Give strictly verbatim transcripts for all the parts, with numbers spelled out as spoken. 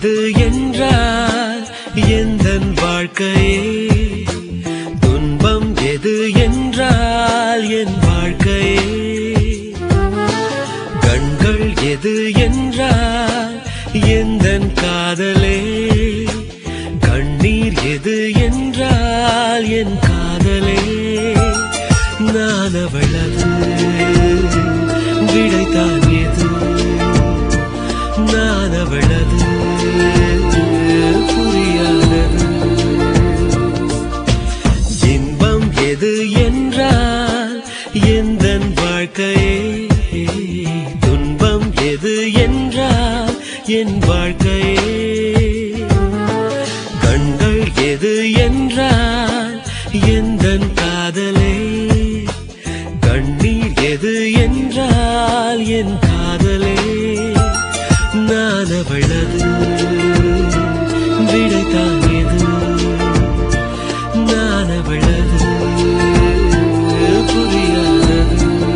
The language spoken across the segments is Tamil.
எது என்றால் எந்தன் வாழ்க்கையே, துன்பம் எது என்றால் என் வாழ்க்கையே, கண்கள் எது என்றால் எந்தன் காதலே, கண்ணீர் எது என்றால் என் காதலே. நான் அவளது விடைத்தான் எது, நான் அவளது புரியாதது. இன்பம் எது என்றால் எந்தன் வாழ்க்கையே, துன்பம் எது என்றால் என் வாழ்க்கையே, கண்கள் எது என்றால் எந்தன் காதலே, கண்ணீர் எது என்றால் என் காதலே. நான் அவளது விடைத்தான் எது, நான் அவளது புரியாதது.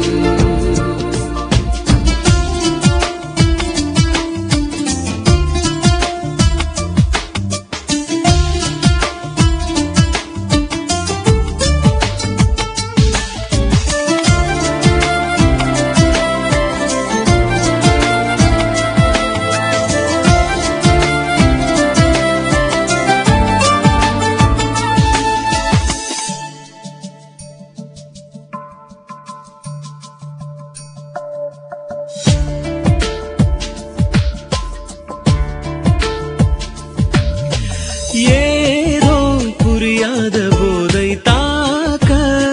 ஏதோ புரியாத போதை தாக்க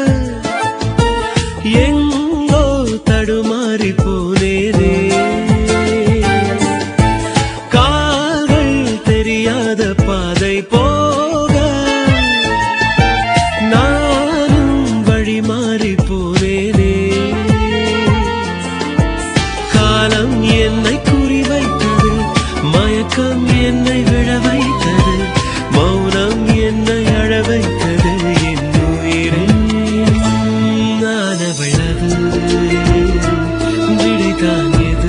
எங்கோ தடுமாறி போனேனே, கால்கள் தெரியாத பாதை போக நானும் வழி மாறி போனேனே. காலம் என்னை குறிவைத்தது, மயக்கம் என்னை விழ வைத்தது, மௌனம் என்னை அழ வைத்தது. என் உயிரே நான் அவளது விடைத்தான் எது,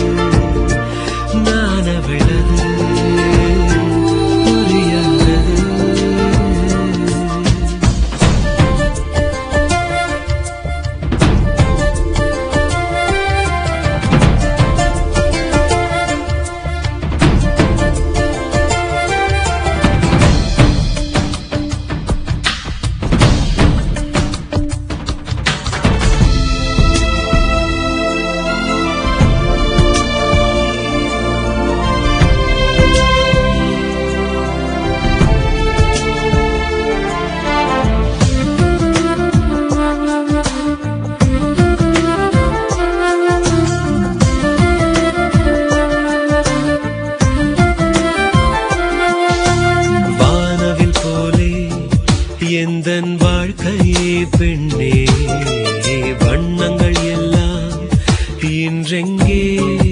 நான் அவளது புரியாதது. எந்தன் வாழ்க்கையே பெண்ணே, வண்ணங்கள் எல்லாம் இன்றெங்கே,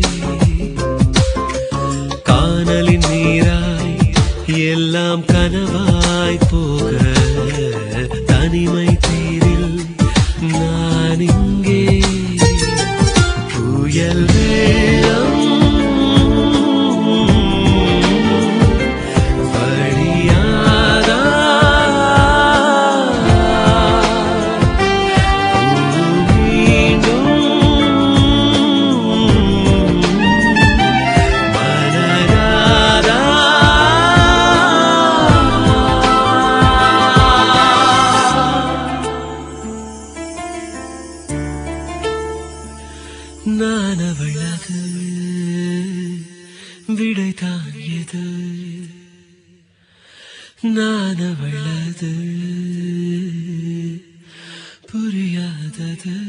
காணலின் நீராய் எல்லாம் கனவாய் போக, தனிமை தீரில் நான் இங்கே. புயல் வெள்ளம் நான் அவளது விடைத்தான் எது, நான் அவளது புரியாதது.